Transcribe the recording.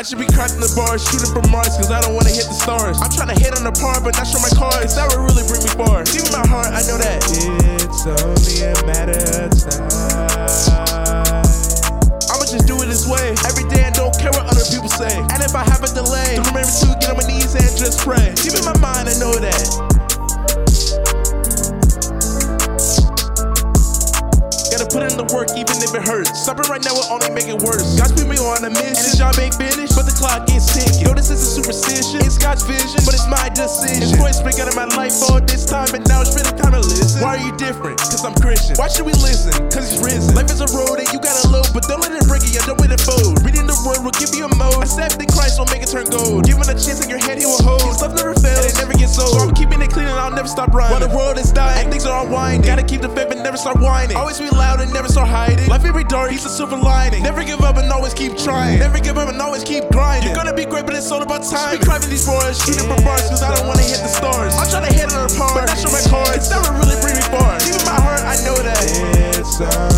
I should be cracking the bars, shooting from Mars, cause I don't wanna hit the stars. I'm trying to hit on the par, but not show my cards. That would really bring me far. Deep in my heart, I know that it's only a matter of time. I'ma just do it this way every day and don't care what other people say. And if I have a delay, to remember to get on my knees and just pray. Deep in my mind, I know that. Gotta put in the work even if it hurts. Stopping right now will only make it worse. God's put me on a mission, and this job ain't finished, but the clock is ticking. Yo, this isn't superstition, it's God's vision, but it's my decision. His voice been out of my life all this time, and now it's really time to listen. Why are you different? Cause I'm Christian. Why should we listen? Cause he's risen. Life is a road and you gotta load, but don't let it break you, don't let it fold. Reading the word will give you a mode. Accepting Christ will make it turn gold. Given a chance in your head, he will hold. His love never fails, and it never gets old. So I'm keeping it clean and I'll never stop rhyming. While the world is dying and things are unwinding, gotta keep the faith and never start whining. Always be loud and never start hiding. Life may be dark, he's a silver lining. Never give up and always keep trying. Never give up and always keep grinding. You're gonna be great, but it's all about time. Be climbing these bars, shooting from bars, cause I don't wanna hit the stars. I'm trying to hit on the par, but not show my cards. It's never really bring me far. Deep in my heart, I know that it's